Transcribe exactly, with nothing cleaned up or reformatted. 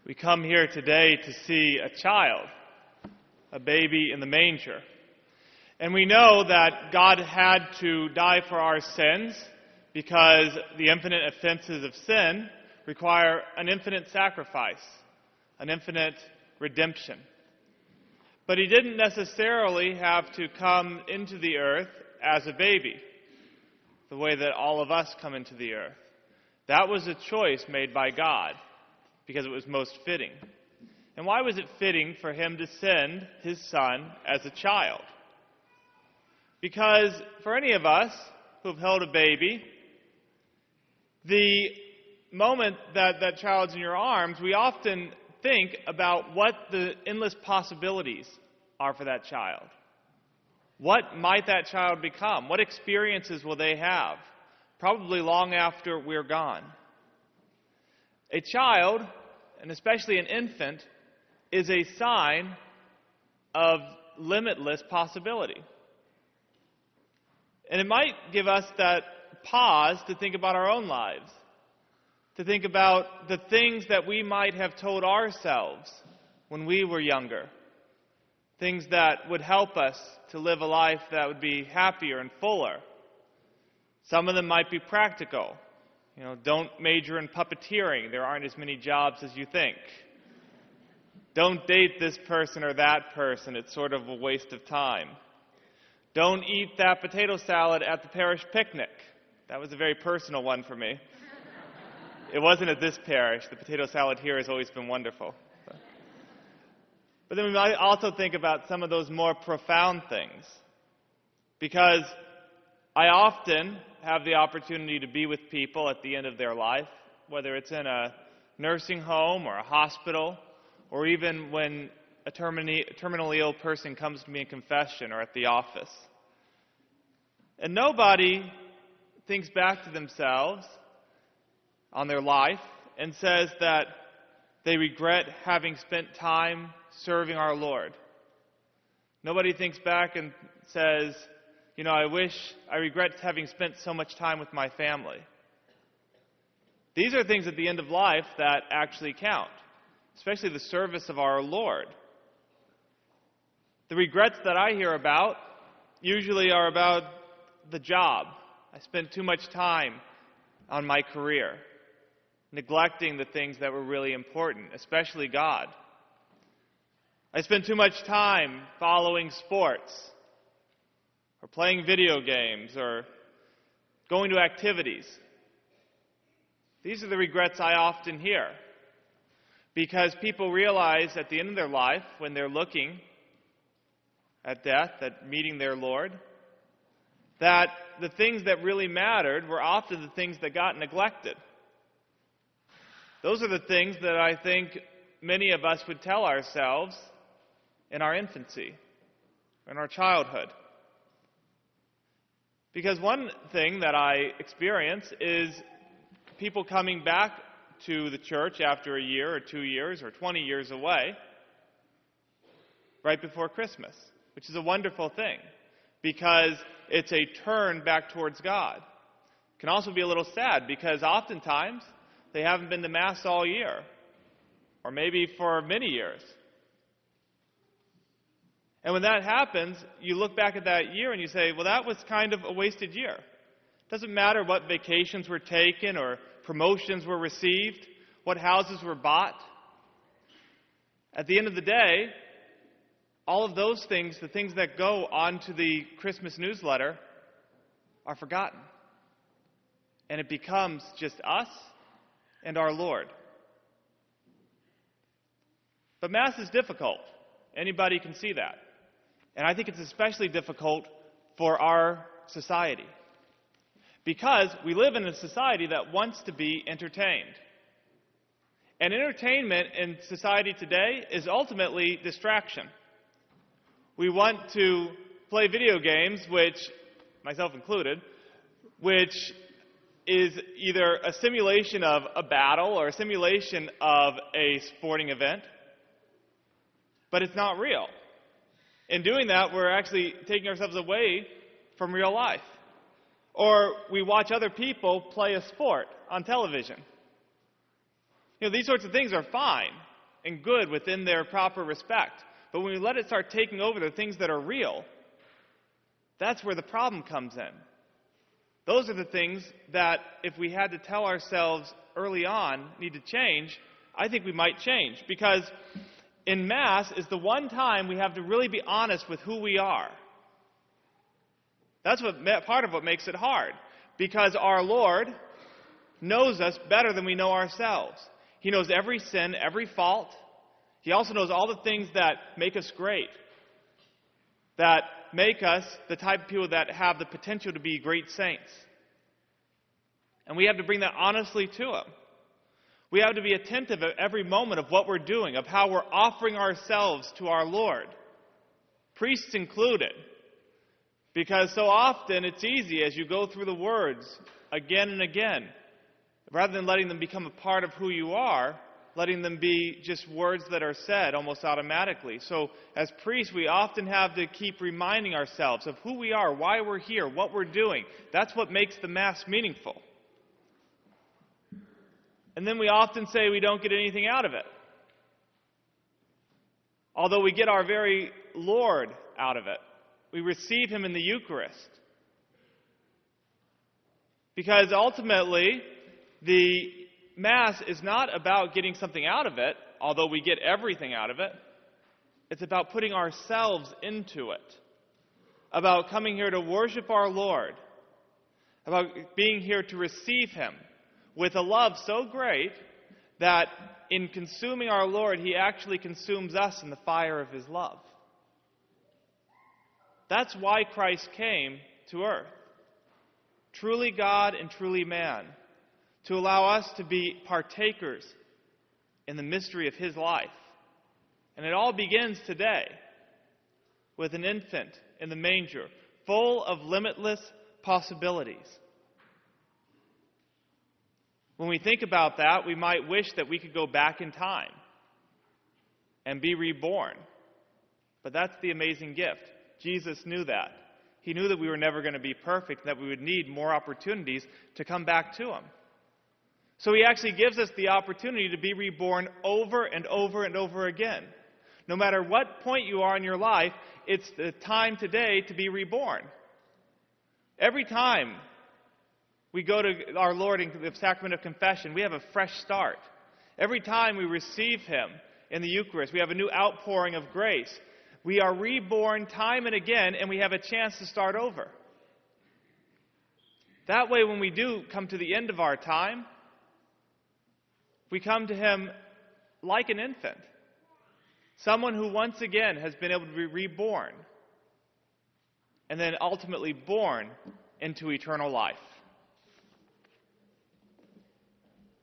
We come here today to see a child, a baby in the manger. And we know that God had to die for our sins because the infinite offenses of sin require an infinite sacrifice, an infinite redemption. But he didn't necessarily have to come into the earth as a baby, the way that all of us come into the earth. That was a choice made by God, because it was most fitting. And why was it fitting for him to send his son as a child? Because for any of us who have held a baby, the moment that that child's in your arms, we often think about what the endless possibilities are for that child. What might that child become? What experiences will they have? Probably long after we're gone. A child, and especially an infant, is a sign of limitless possibility. And it might give us that pause to think about our own lives, to think about the things that we might have told ourselves when we were younger, things that would help us to live a life that would be happier and fuller. Some of them might be practical. You know, don't major in puppeteering. There aren't as many jobs as you think. Don't date this person or that person. It's sort of a waste of time. Don't eat that potato salad at the parish picnic. That was a very personal one for me. It wasn't at this parish. The potato salad here has always been wonderful. But then we might also think about some of those more profound things. Because I often have the opportunity to be with people at the end of their life, whether it's in a nursing home or a hospital, or even when a terminally, terminally ill person comes to me in confession or at the office. And nobody thinks back to themselves on their life and says that they regret having spent time serving our Lord. Nobody thinks back and says, you know, I wish, I regret having spent so much time with my family. These are things at the end of life that actually count, especially the service of our Lord. The regrets that I hear about usually are about the job. I spent too much time on my career, neglecting the things that were really important, especially God. I spent too much time following sports, or playing video games, or going to activities. These are the regrets I often hear, because people realize at the end of their life, when they're looking at death, at meeting their Lord, that the things that really mattered were often the things that got neglected. Those are the things that I think many of us would tell ourselves in our infancy, in our childhood. Because one thing that I experience is people coming back to the church after a year or two years or twenty years away right before Christmas, which is a wonderful thing because it's a turn back towards God. It can also be a little sad because oftentimes they haven't been to Mass all year, or maybe for many years. And when that happens, you look back at that year and you say, well, that was kind of a wasted year. It doesn't matter what vacations were taken or promotions were received, what houses were bought. At the end of the day, all of those things, the things that go onto the Christmas newsletter, are forgotten. And it becomes just us and our Lord. But Mass is difficult. Anybody can see that. And I think it's especially difficult for our society. Because we live in a society that wants to be entertained. And entertainment in society today is ultimately distraction. We want to play video games, which, myself included, which is either a simulation of a battle or a simulation of a sporting event, but it's not real. In doing that, we're actually taking ourselves away from real life. Or we watch other people play a sport on television. You know, these sorts of things are fine. and good within their proper respect. But when we let it start taking over the things that are real, that's where the problem comes in. Those are the things that, if we had to tell ourselves early on, need to change, I think we might change. Because in Mass is the one time we have to really be honest with who we are. That's what part of what makes it hard. Because our Lord knows us better than we know ourselves. He knows every sin, every fault. He also knows all the things that make us great, that make us the type of people that have the potential to be great saints. And we have to bring that honestly to Him. We have to be attentive at every moment of what we're doing, of how we're offering ourselves to our Lord, priests included. Because so often it's easy as you go through the words again and again, rather than letting them become a part of who you are, letting them be just words that are said almost automatically. So as priests, we often have to keep reminding ourselves of who we are, why we're here, what we're doing. That's what makes the Mass meaningful. And then we often say we don't get anything out of it, although we get our very Lord out of it. We receive Him in the Eucharist. Because ultimately, the Mass is not about getting something out of it, although we get everything out of it. It's about putting ourselves into it, about coming here to worship our Lord, about being here to receive Him with a love so great that in consuming our Lord, He actually consumes us in the fire of His love. That's why Christ came to earth, truly God and truly man, to allow us to be partakers in the mystery of His life. And it all begins today with an infant in the manger, full of limitless possibilities. When we think about that, we might wish that we could go back in time and be reborn. But that's the amazing gift. Jesus knew that. He knew that we were never going to be perfect, that we would need more opportunities to come back to Him. So He actually gives us the opportunity to be reborn over and over and over again. No matter what point you are in your life, it's the time today to be reborn. Every time we go to our Lord in the sacrament of confession, we have a fresh start. Every time we receive Him in the Eucharist, we have a new outpouring of grace. We are reborn time and again, and we have a chance to start over. That way, when we do come to the end of our time, we come to Him like an infant, someone who once again has been able to be reborn, and then ultimately born into eternal life.